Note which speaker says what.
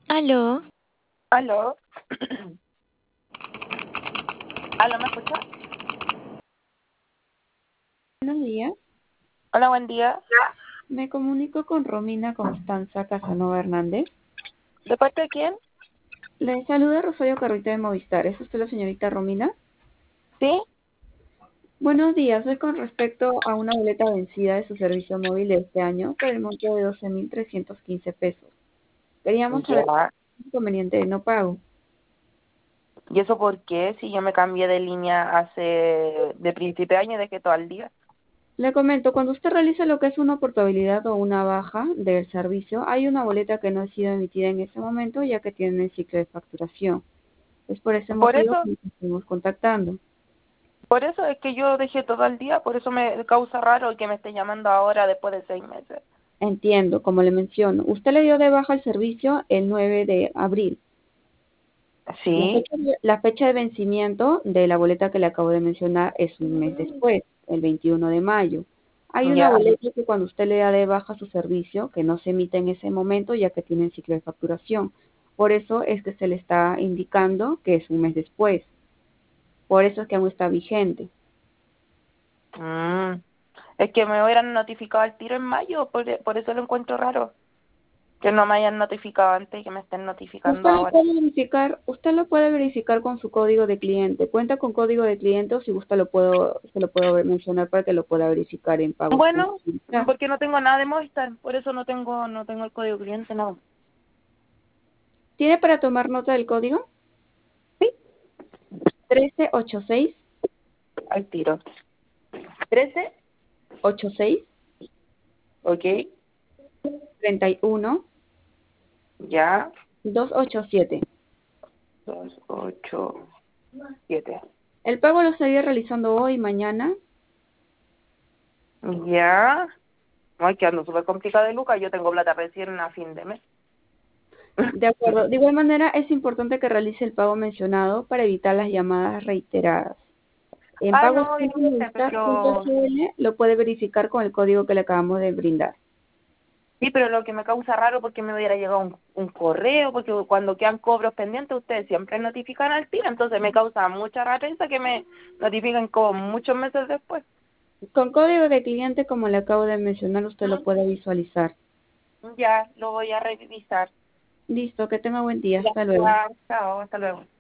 Speaker 1: Aló,
Speaker 2: Aló. Aló, ¿me escucha?
Speaker 3: Buenos días.
Speaker 2: Hola, buen día.
Speaker 3: Me comunico con Romina Constanza Casanova Hernández.
Speaker 2: ¿De parte de quién?
Speaker 3: Le saluda Rosario Carrita de Movistar. ¿Es usted la señorita Romina?
Speaker 2: ¿Sí?
Speaker 3: Buenos días. Es con respecto a una boleta vencida de su servicio móvil de este año por el monto de 12.315 pesos. Queríamos saber
Speaker 2: Ya.
Speaker 3: el inconveniente de no pago.
Speaker 2: ¿Y eso por qué? Si yo me cambié de línea de principio de año y dejé todo al día.
Speaker 3: Le comento, cuando usted realiza lo que es una portabilidad o una baja del servicio, hay una boleta que no ha sido emitida en ese momento ya que tiene el ciclo de facturación. Es por ese
Speaker 2: Por
Speaker 3: motivo
Speaker 2: eso,
Speaker 3: que nos estamos contactando.
Speaker 2: por eso es que yo dejé todo al día, por eso me causa raro que me esté llamando ahora después de 6 meses.
Speaker 3: Entiendo, como le menciono, usted le dio de baja el servicio el 9 de abril. La
Speaker 2: Sí,
Speaker 3: fecha, la fecha de vencimiento de la boleta que le acabo de mencionar es un mes después, el 21 de mayo. Hay una
Speaker 2: ya.
Speaker 3: boleta que cuando usted le da de baja su servicio, que no se emite en ese momento ya que tiene el ciclo de facturación. Por eso es que se le está indicando que es un mes después. Por eso es que aún está vigente.
Speaker 2: Mm. Es que me hubieran notificado al tiro en mayo, por eso lo encuentro raro. Que no me hayan notificado antes y que me estén notificando ahora.
Speaker 3: Usted lo puede verificar con su código de cliente. Cuenta con código de cliente o si gusta se lo puedo mencionar para que lo pueda verificar en pagos.
Speaker 2: Bueno, porque no tengo nada de Movistar, por eso no tengo el código cliente, no.
Speaker 3: ¿Tiene para tomar nota del código?
Speaker 2: Sí,
Speaker 3: 1386
Speaker 2: al tiro. 13,
Speaker 3: 86
Speaker 2: ok,
Speaker 3: 31
Speaker 2: ya,
Speaker 3: 287.
Speaker 2: 287.
Speaker 3: El pago lo estaría realizando hoy, mañana.
Speaker 2: Ya. Ay, que ando súper complicado de Lucas, yo tengo plata recién a fin de mes.
Speaker 3: De acuerdo. De igual manera, es importante que realice el pago mencionado para evitar las llamadas reiteradas. En
Speaker 2: Ah, no, obviamente, pero...
Speaker 3: pagos.movistar.cl lo puede verificar con el código que le acabamos de brindar.
Speaker 2: Sí, pero lo que me causa raro porque me hubiera llegado un correo, porque cuando quedan cobros pendientes ustedes siempre notifican al tiro, entonces me causa mucha rareza que me notifiquen como muchos meses después.
Speaker 3: Con código de cliente, como le acabo de mencionar, usted lo puede visualizar.
Speaker 2: Ya, lo voy a revisar.
Speaker 3: Listo, que tenga buen día. Hasta luego.
Speaker 2: Gracias, chao, hasta luego.